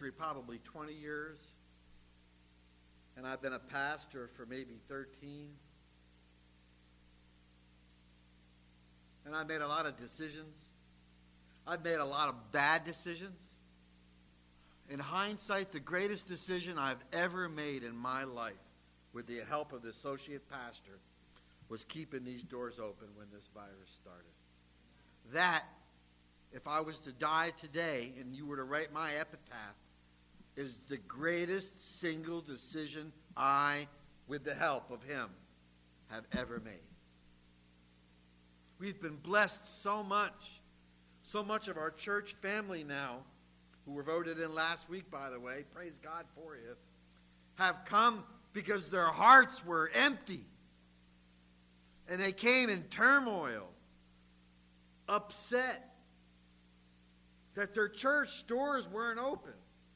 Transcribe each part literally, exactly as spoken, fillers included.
ministry probably twenty years. And I've been a pastor for maybe thirteen. And I've made a lot of decisions. I've made a lot of bad decisions. In hindsight, the greatest decision I've ever made in my life, with the help of the associate pastor, was keeping these doors open when this virus started. That, if I was to die today and you were to write my epitaph, is the greatest single decision I, with the help of him, have ever made. We've been blessed so much. So much of our church family now, who were voted in last week, by the way, praise God for you, have come because their hearts were empty. And they came in turmoil, upset that their church doors weren't open.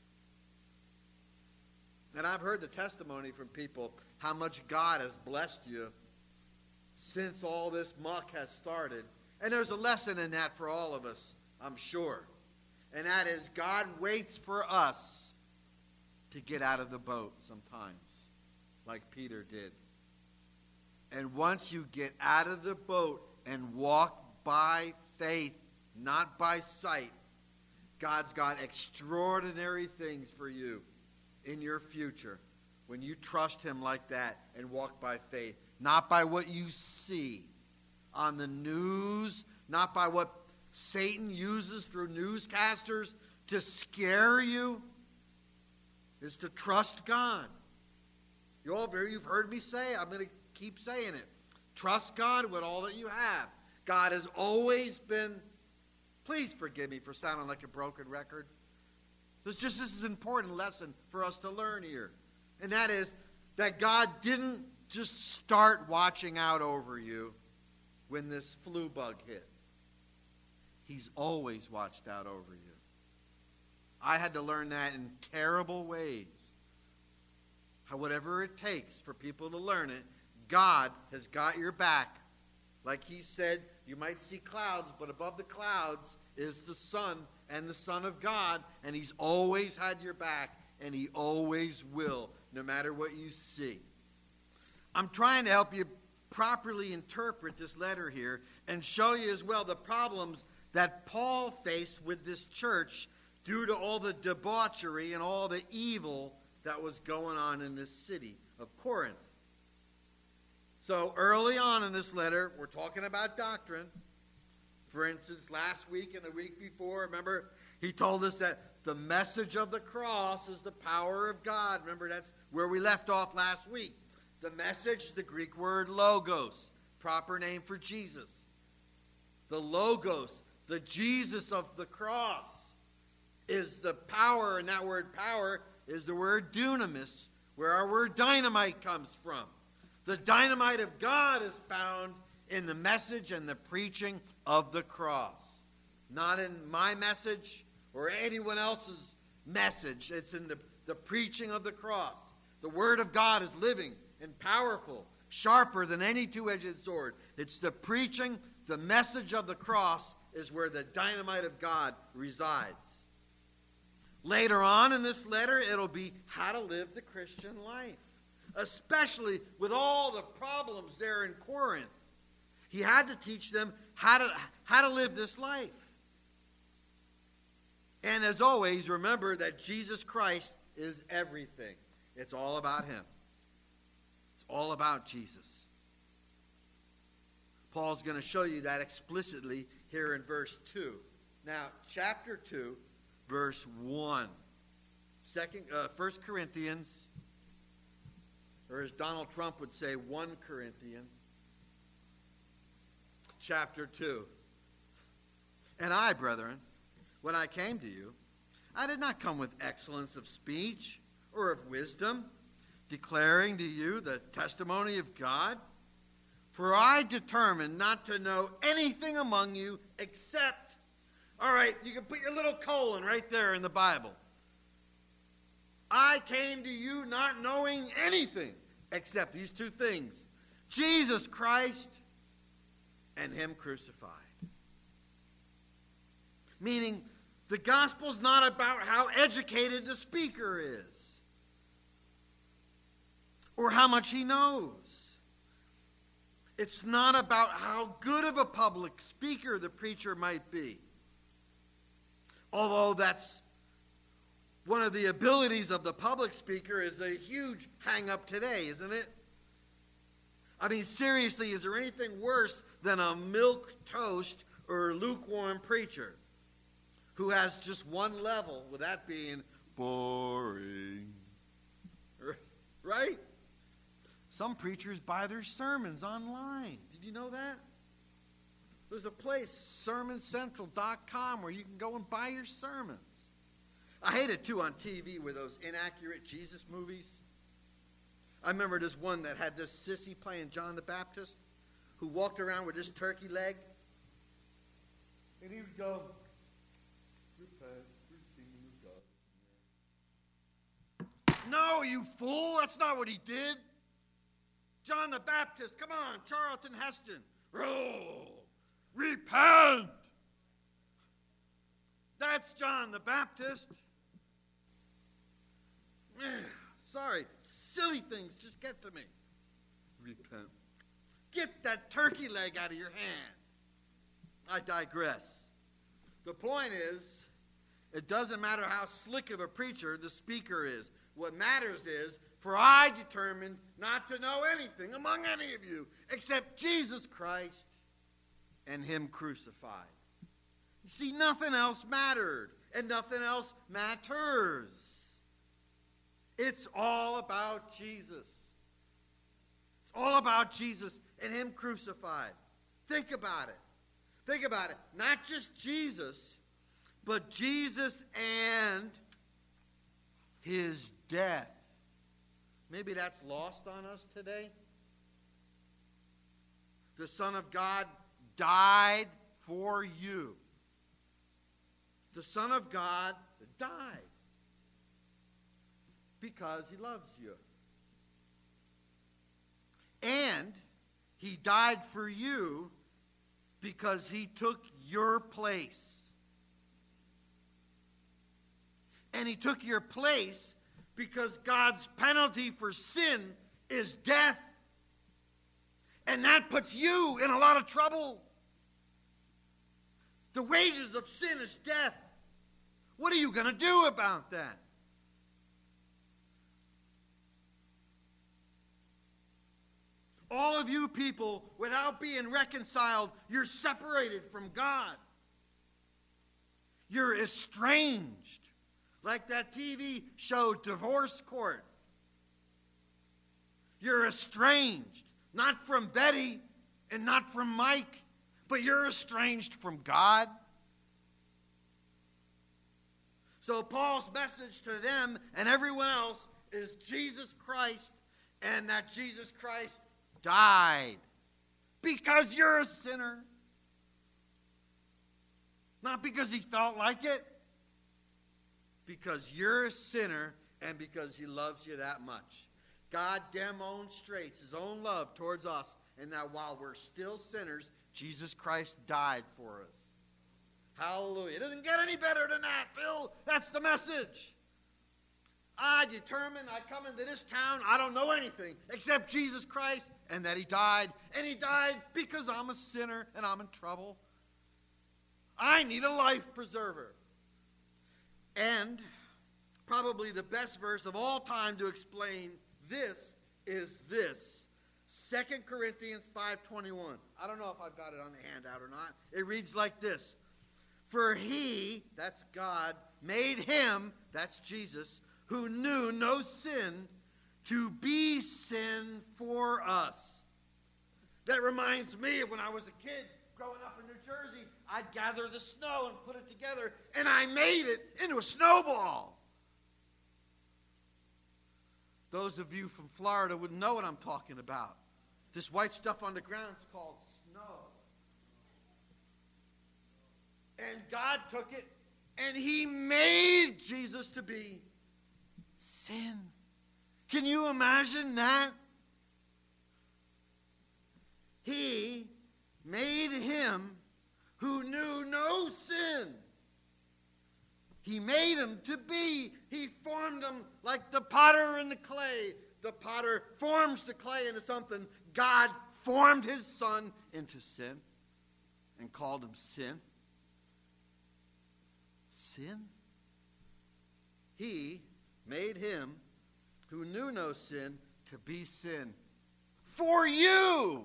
And I've heard the testimony from people how much God has blessed you since all this muck has started. And there's a lesson in that for all of us, I'm sure. And that is, God waits for us to get out of the boat sometimes, like Peter did. And once you get out of the boat and walk by faith, not by sight, God's got extraordinary things for you in your future when you trust him like that and walk by faith. Not by what you see on the news, not by what Satan uses through newscasters to scare you, is to trust God. You all, you've heard me say, I'm going to keep saying it. Trust God with all that you have. God has always been, please forgive me for sounding like a broken record. This just this is an important lesson for us to learn here. And that is that God didn't just start watching out over you when this flu bug hit. He's always watched out over you. I had to learn that in terrible ways. How whatever it takes for people to learn it, God has got your back. Like he said, you might see clouds, but above the clouds is the sun and the Son of God, and he's always had your back, and he always will, no matter what you see. I'm trying to help you properly interpret this letter here and show you as well the problems that Paul faced with this church due to all the debauchery and all the evil that was going on in this city of Corinth. So early on in this letter, we're talking about doctrine. For instance, last week and the week before, remember, he told us that the message of the cross is the power of God. Remember, that's where we left off last week. The message is the Greek word logos, proper name for Jesus. The logos, the Jesus of the cross, is the power, and that word power is the word dunamis, where our word dynamite comes from. The dynamite of God is found in the message and the preaching of the cross. Not in my message or anyone else's message. It's in the, the preaching of the cross. The word of God is living and powerful, sharper than any two-edged sword. It's the preaching, the message of the cross is where the dynamite of God resides. Later on in this letter, it'll be how to live the Christian life, especially with all the problems there in Corinth. He had to teach them how to, how to live this life. And as always, remember that Jesus Christ is everything. It's all about him. It's all about Jesus. Paul's going to show you that explicitly here in verse two. Now, chapter two, verse one. Second, uh, First Corinthians, or as Donald Trump would say, First Corinthians, chapter two. And I, brethren, when I came to you, I did not come with excellence of speech or of wisdom, declaring to you the testimony of God. For I determined not to know anything among you except, all right, you can put your little colon right there in the Bible. I came to you not knowing anything except these two things, Jesus Christ and him crucified. Meaning, The gospel's not about how educated the speaker is or how much he knows. It's not about how good of a public speaker the preacher might be. Although that's one of the abilities of the public speaker, is a huge hang-up today, isn't it? I mean, seriously, is there anything worse than a milquetoast or lukewarm preacher who has just one level, with that being boring? Right? Some preachers buy their sermons online. Did you know that? There's a place, sermon central dot com, where you can go and buy your sermons. I hate it, too, on T V with those inaccurate Jesus movies. I remember this one that had this sissy playing John the Baptist who walked around with this turkey leg. And he would go, repent, receive God. No, you fool, that's not what he did. John the Baptist, come on, Charlton Heston. Oh, repent. That's John the Baptist. Sorry, silly things just get to me. Repent. Get that turkey leg out of your hand. I digress. The point is, it doesn't matter how slick of a preacher the speaker is. What matters is, for I determined not to know anything among any of you except Jesus Christ and him crucified. You see, nothing else mattered, and nothing else matters. It's all about Jesus. It's all about Jesus and him crucified. Think about it. Think about it. Not just Jesus, but Jesus and his death. Maybe that's lost on us today. The Son of God died for you. The Son of God died because he loves you. And he died for you because he took your place. And he took your place because God's penalty for sin is death. And that puts you in a lot of trouble. The wages of sin is death. What are you going to do about that? All of you people, without being reconciled, you're separated from God. You're estranged. Like that T V show, Divorce Court. You're estranged. Not from Betty and not from Mike, but you're estranged from God. So Paul's message to them and everyone else is Jesus Christ, and that Jesus Christ died because you're a sinner. Not because he felt like it. Because you're a sinner and because he loves you that much. God demonstrates his own love towards us, and that while we're still sinners, Jesus Christ died for us. Hallelujah. It doesn't get any better than that, Bill. That's the message. I determined I come into this town, I don't know anything except Jesus Christ and that he died. And he died because I'm a sinner and I'm in trouble. I need a life preserver. And probably the best verse of all time to explain this is this. Second Corinthians five twenty-one. I don't know if I've got it on the handout or not. It reads like this. For he, that's God, made him, that's Jesus, who knew no sin, to be sin for us. That reminds me of when I was a kid growing up in New Jersey. I'd gather the snow and put it together, and I made it into a snowball. Those of you from Florida would know what I'm talking about. This white stuff on the ground is called snow. And God took it, and he made Jesus to be sin. Can you imagine that? He made him who knew no sin He made him to be. He formed him like the potter in the clay. The potter forms the clay into something. God formed his son into sin and called him sin. Sin? He made him who knew no sin to be sin for you,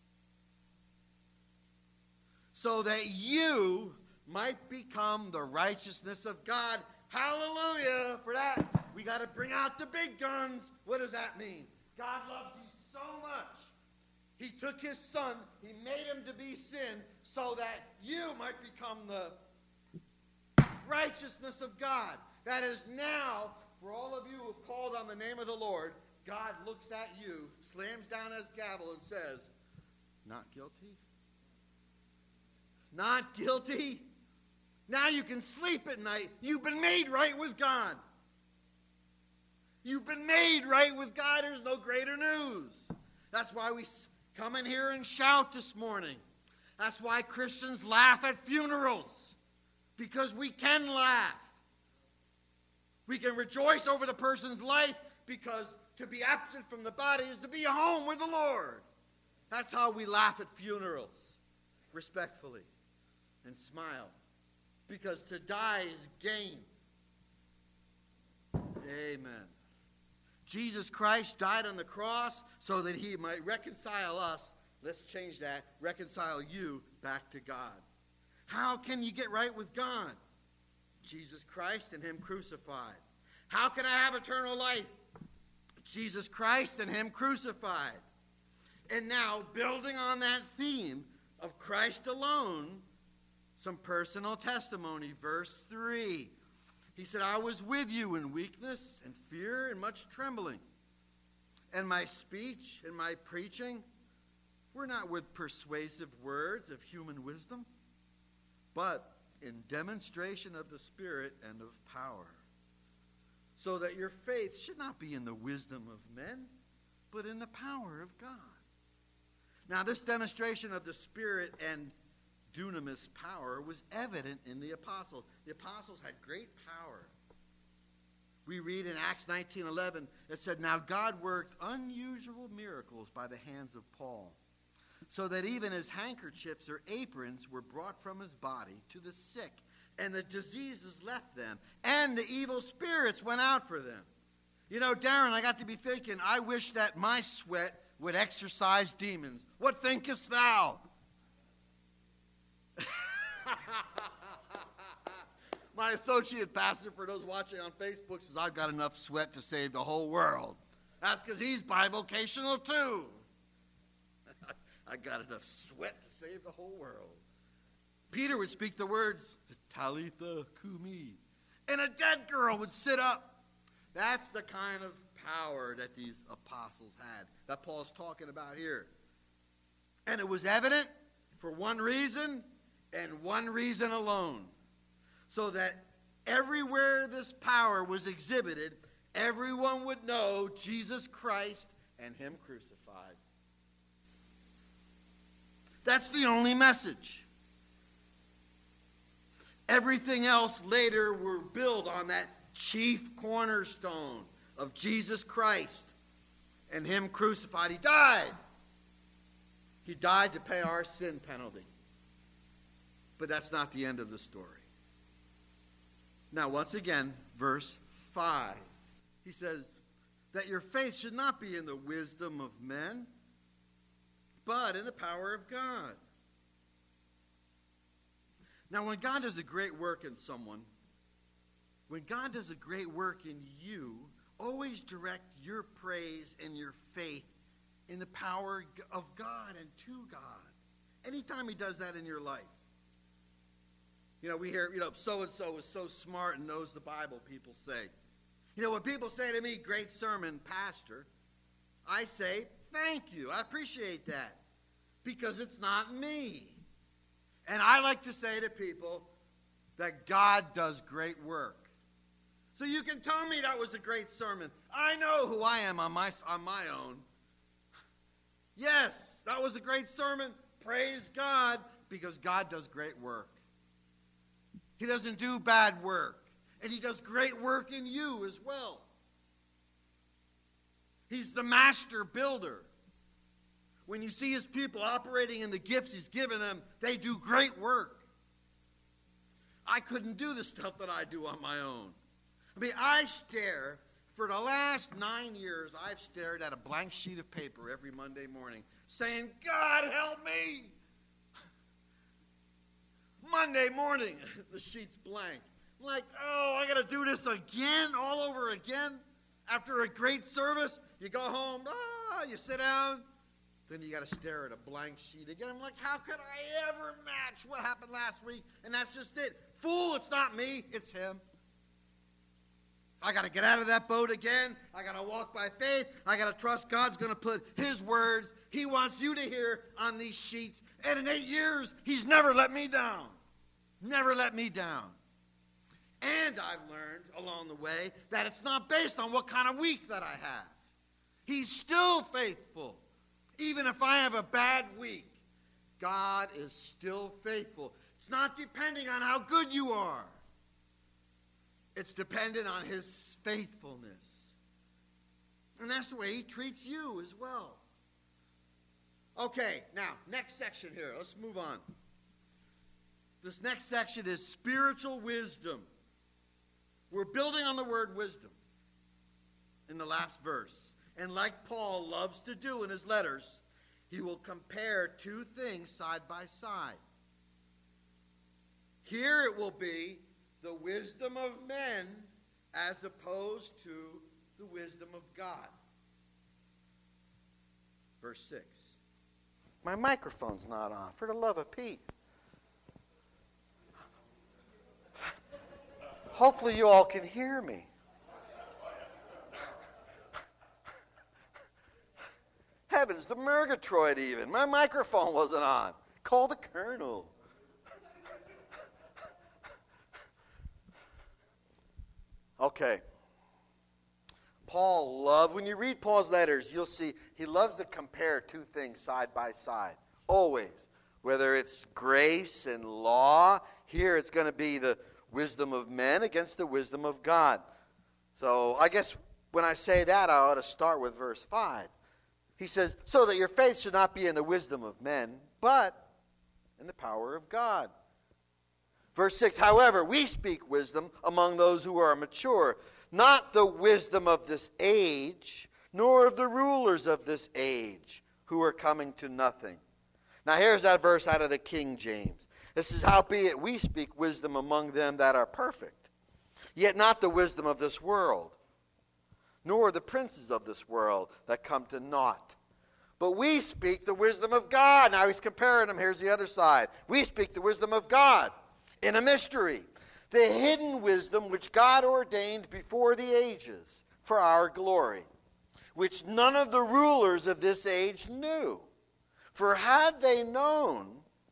so that you might become the righteousness of God. Hallelujah. For that, we got to bring out the big guns. What does that mean? God loves you so much. He took his son, he made him to be sin, so that you might become the righteousness of God. That is now, for all of you who have called on the name of the Lord, God looks at you, slams down his gavel, and says, not guilty? Not guilty? Now you can sleep at night. You've been made right with God. You've been made right with God. There's no greater news. That's why we come in here and shout this morning. That's why Christians laugh at funerals, because we can laugh. We can rejoice over the person's life, because to be absent from the body is to be home with the Lord. That's how we laugh at funerals, respectfully, and smile, because to die is gain. Amen. Jesus Christ died on the cross so that he might reconcile us. Let's change that. Reconcile you back to God. How can you get right with God? Jesus Christ and him crucified. How can I have eternal life? Jesus Christ and him crucified. And now, building on that theme of Christ alone, some personal testimony. Verse three. He said, I was with you in weakness and fear and much trembling. And my speech and my preaching were not with persuasive words of human wisdom, but in demonstration of the Spirit and of power, so that your faith should not be in the wisdom of men, but in the power of God. Now, this demonstration of the Spirit and dunamis power was evident in the apostles. The apostles had great power. We read in Acts nineteen eleven, it said, now God worked unusual miracles by the hands of Paul, so that even his handkerchiefs or aprons were brought from his body to the sick, and the diseases left them, and the evil spirits went out for them. You know, Darren, I got to be thinking, I wish that my sweat would exorcise demons. What thinkest thou? My associate pastor, for those watching on Facebook, says, I've got enough sweat to save the whole world. That's because he's bivocational too. I got enough sweat to save the whole world. Peter would speak the words, Talitha Kumi, and a dead girl would sit up. That's the kind of power that these apostles had, that Paul's talking about here. And it was evident for one reason, and one reason alone, so that everywhere this power was exhibited, everyone would know Jesus Christ and him crucified. That's the only message. Everything else later were built on that chief cornerstone of Jesus Christ and him crucified. He died. He died to pay our sin penalty. But that's not the end of the story. Now, once again, verse five. He says that your faith should not be in the wisdom of men, but in the power of God. Now, when God does a great work in someone, when God does a great work in you, always direct your praise and your faith in the power of God and to God. Anytime he does that in your life. You know, we hear, you know, so-and-so is so smart and knows the Bible, people say. You know, when people say to me, great sermon, pastor, I say, thank you. I appreciate that. Because it's not me. And I like to say to people that God does great work. So you can tell me that was a great sermon. I know who I am on my, on my own. Yes, that was a great sermon. Praise God, because God does great work. He doesn't do bad work. And he does great work in you as well. He's the master builder. When you see his people operating in the gifts he's given them, they do great work. I couldn't do the stuff that I do on my own. I mean, I stare, for the last nine years, I've stared at a blank sheet of paper every Monday morning, saying, God, help me! Monday morning, the sheet's blank. I'm like, oh, I got to do this again, all over again? After a great service, you go home, ah, you sit down, then you got to stare at a blank sheet again. I'm like, how could I ever match what happened last week? And that's just it. Fool, it's not me, it's him. I got to get out of that boat again. I got to walk by faith. I got to trust God's going to put his words he wants you to hear on these sheets. And in eight years, he's never let me down. Never let me down. And I've learned along the way that it's not based on what kind of week that I have. He's still faithful. Even if I have a bad week, God is still faithful. It's not depending on how good you are. It's dependent on his faithfulness. And that's the way he treats you as well. Okay, now, next section here. Let's move on. This next section is spiritual wisdom. We're building on the word wisdom in the last verse. And like Paul loves to do in his letters, he will compare two things side by side. Here it will be the wisdom of men as opposed to the wisdom of God. Verse six. My microphone's not on, for the love of Pete. Hopefully you all can hear me. Heavens, the Murgatroyd even. My microphone wasn't on. Call the colonel. Okay. Paul loved, when you read Paul's letters, you'll see he loves to compare two things side by side. Always. Whether it's grace and law, here it's going to be the wisdom of men against the wisdom of God. So I guess when I say that, I ought to start with verse five. He says, so that your faith should not be in the wisdom of men, but in the power of God. Verse six, however, we speak wisdom among those who are mature, not the wisdom of this age, nor of the rulers of this age, who are coming to nothing. Now here's that verse out of the King James. This is, howbeit we speak wisdom among them that are perfect, yet not the wisdom of this world, nor the princes of this world that come to naught. But we speak the wisdom of God. Now he's comparing them. Here's the other side. We speak the wisdom of God in a mystery, the hidden wisdom which God ordained before the ages for our glory, which none of the rulers of this age knew. For had they known,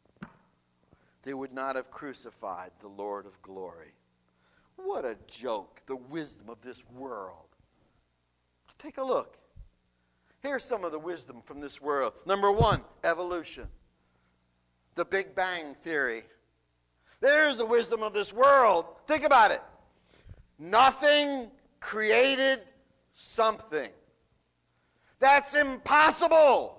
they would not have crucified the Lord of glory. What a joke, the wisdom of this world. Take a look. Here's some of the wisdom from this world. Number one, evolution. The Big Bang Theory. There's the wisdom of this world. Think about it. Nothing created something. That's impossible.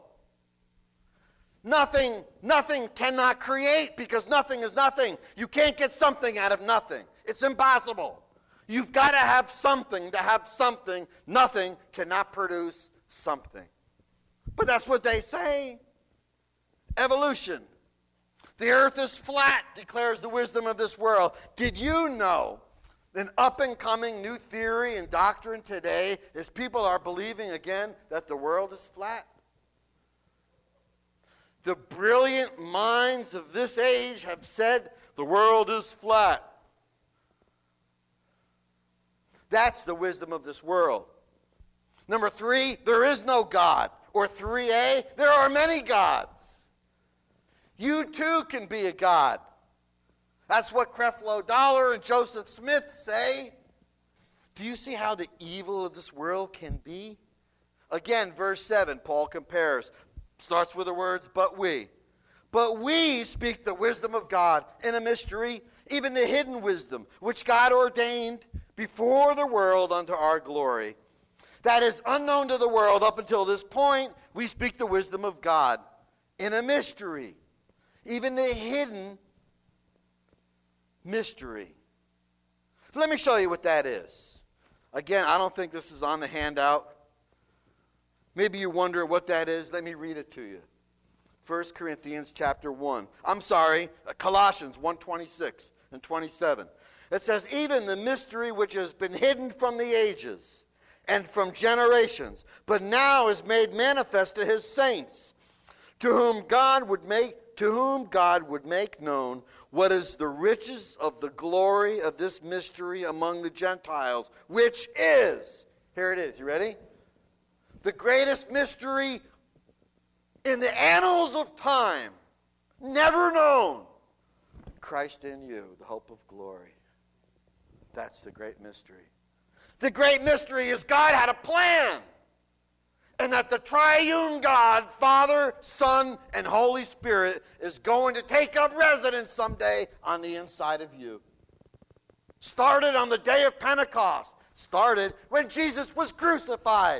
Nothing, nothing cannot create because nothing is nothing. You can't get something out of nothing. It's impossible. You've got to have something to have something. Nothing cannot produce something. But that's what they say. Evolution. The earth is flat, declares the wisdom of this world. Did you know an up-and-coming new theory and doctrine today is people are believing again that the world is flat? The brilliant minds of this age have said the world is flat. That's the wisdom of this world. Number three, there is no God. Or three A, there are many gods. You too can be a god. That's what Creflo Dollar and Joseph Smith say. Do you see how the evil of this world can be? Again, verse seven, Paul compares. Starts with the words, but we. But we speak the wisdom of God in a mystery, even the hidden wisdom, which God ordained before the world unto our glory. That is unknown to the world up until this point. We speak the wisdom of God in a mystery, even the hidden mystery. Let me show you what that is. Again, I don't think this is on the handout. Maybe you wonder what that is. Let me read it to you. First Corinthians chapter one. I'm sorry, Colossians one twenty-six and twenty-seven. It says, even the mystery which has been hidden from the ages and from generations, but now is made manifest to his saints, to whom God would make, to whom God would make known what is the riches of the glory of this mystery among the Gentiles, which is, here it is, you ready? The greatest mystery in the annals of time, never known. Christ in you, the hope of glory. That's the great mystery. The great mystery is God had a plan. And that the triune God, Father, Son, and Holy Spirit is going to take up residence someday on the inside of you. Started on the day of Pentecost. Started when Jesus was crucified.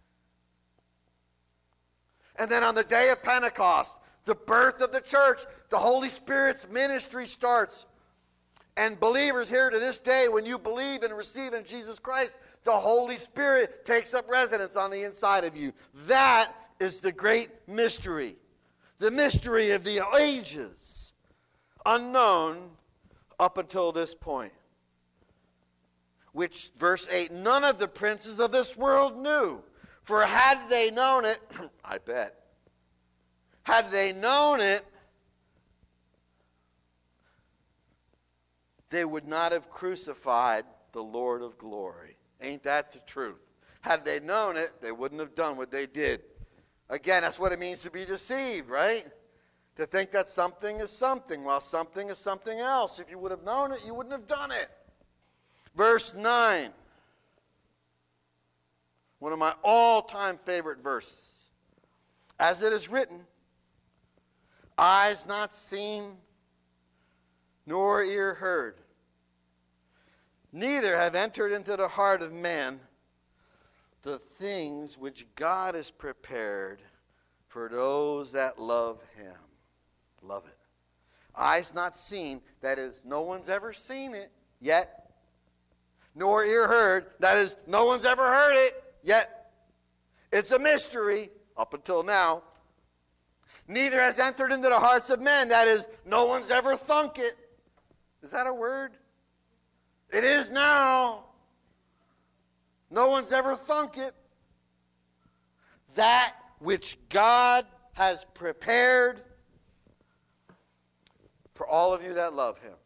And then on the day of Pentecost, the birth of the church, the Holy Spirit's ministry starts. And believers here to this day, when you believe and receive in Jesus Christ, the Holy Spirit takes up residence on the inside of you. That is the great mystery. The mystery of the ages. Unknown up until this point. Which, verse eight, none of the princes of this world knew. For had they known it, I bet, had they known it, they would not have crucified the Lord of glory. Ain't that the truth? Had they known it, they wouldn't have done what they did. Again, that's what it means to be deceived, right? To think that something is something, while something is something else. If you would have known it, you wouldn't have done it. Verse nine. One of my all-time favorite verses. As it is written, eyes not seen, nor ear heard, neither have entered into the heart of man the things which God has prepared for those that love him. Love it. Eyes not seen, that is, no one's ever seen it yet. Nor ear heard, that is, no one's ever heard it yet. It's a mystery up until now. Neither has entered into the hearts of men, that is, no one's ever thunk it. Is that a word? It is now. No one's ever thunk it. That which God has prepared for all of you that love him.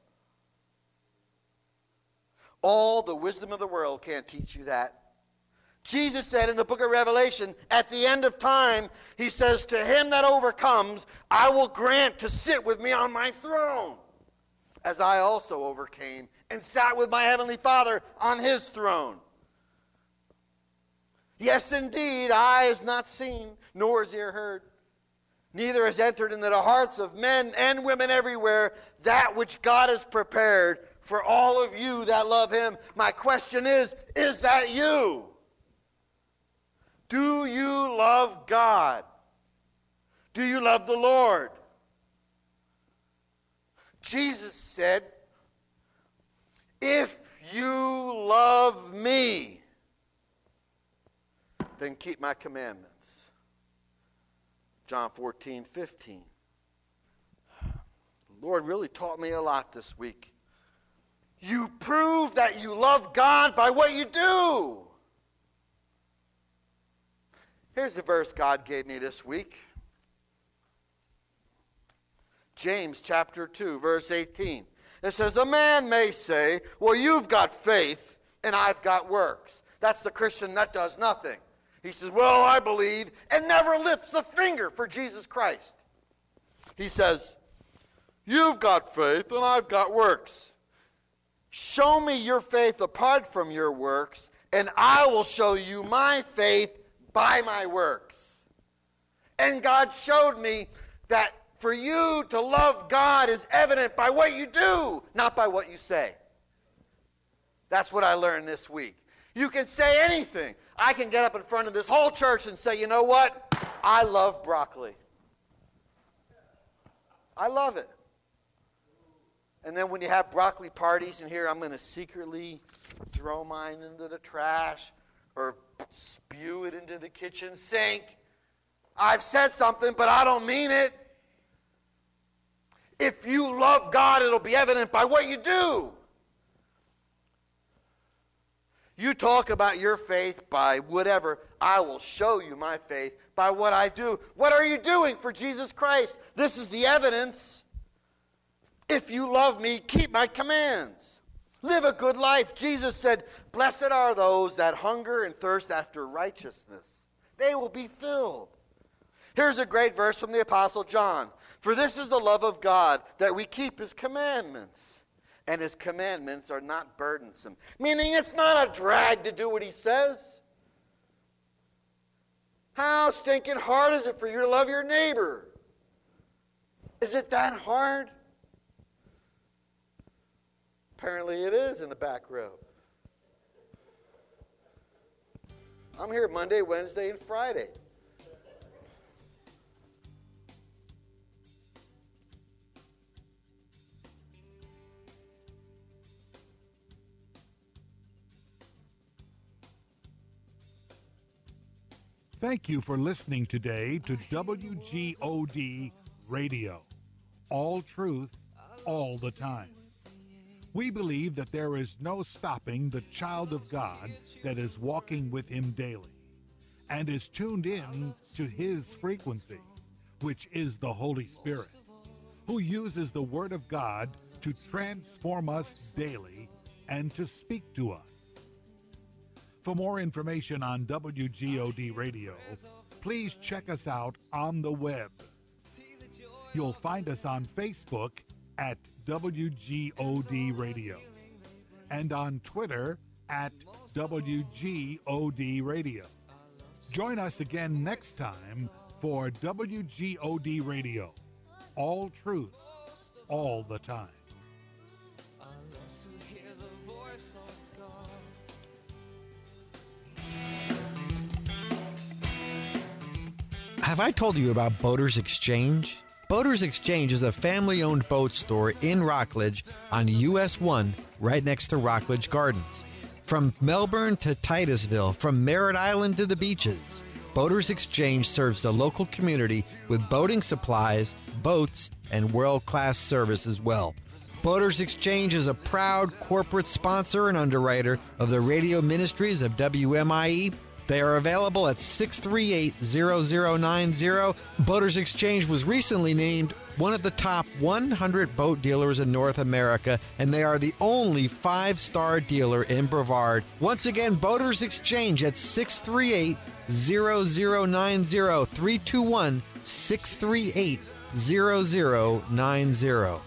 All the wisdom of the world can't teach you that. Jesus said in the book of Revelation, at the end of time, he says, to him that overcomes, I will grant to sit with me on my throne, as I also overcame and sat with my heavenly Father on his throne. Yes, indeed, eye has not seen, nor has ear heard, neither has entered into the hearts of men and women everywhere that which God has prepared for all of you that love him. My question is, is that you? Do you love God? Do you love the Lord? Jesus said, if you love me, then keep my commandments. John fourteen, fifteen. The Lord really taught me a lot this week. You prove that you love God by what you do. Here's the verse God gave me this week. James chapter two, verse eighteen. It says, a man may say, well, you've got faith and I've got works. That's the Christian that does nothing. He says, well, I believe, and never lifts a finger for Jesus Christ. He says, you've got faith and I've got works. Show me your faith apart from your works, and I will show you my faith by my works. And God showed me that for you to love God is evident by what you do, not by what you say. That's what I learned this week. You can say anything. I can get up in front of this whole church and say, you know what? I love broccoli. I love it. And then when you have broccoli parties in here, I'm going to secretly throw mine into the trash or spew it into the kitchen sink. I've said something, but I don't mean it. If you love God, it'll be evident by what you do. You talk about your faith by whatever. I will show you my faith by what I do. What are you doing for Jesus Christ? This is the evidence. If you love me, keep my commands. Live a good life. Jesus said, blessed are those that hunger and thirst after righteousness. They will be filled. Here's a great verse from the Apostle John. For this is the love of God, that we keep his commandments. And his commandments are not burdensome. Meaning it's not a drag to do what he says. How stinking hard is it for you to love your neighbor? Is it that hard? Apparently it is in the back row. I'm here Monday, Wednesday, and Friday. Thank you for listening today to W G O D Radio. All truth, all the time. We believe that there is no stopping the child of God that is walking with him daily and is tuned in to his frequency, which is the Holy Spirit, who uses the Word of God to transform us daily and to speak to us. For more information on W G O D Radio, please check us out on the web. You'll find us on Facebook at W G O D Radio and on Twitter at W G O D Radio. Join us again next time for W G O D Radio. All truth, all the time. Have I told you about Boaters Exchange? Boaters Exchange is a family-owned boat store in Rockledge on U S one, right next to Rockledge Gardens. From Melbourne to Titusville, from Merritt Island to the beaches, Boaters Exchange serves the local community with boating supplies, boats, and world-class service as well. Boaters Exchange is a proud corporate sponsor and underwriter of the radio ministries of W M I E. They are available at six three eight, zero zero nine zero. Boaters Exchange was recently named one of the top one hundred boat dealers in North America, and they are the only five-star dealer in Brevard. Once again, Boaters Exchange at six three eight, zero zero nine zero, three two one, six three eight, zero zero nine zero.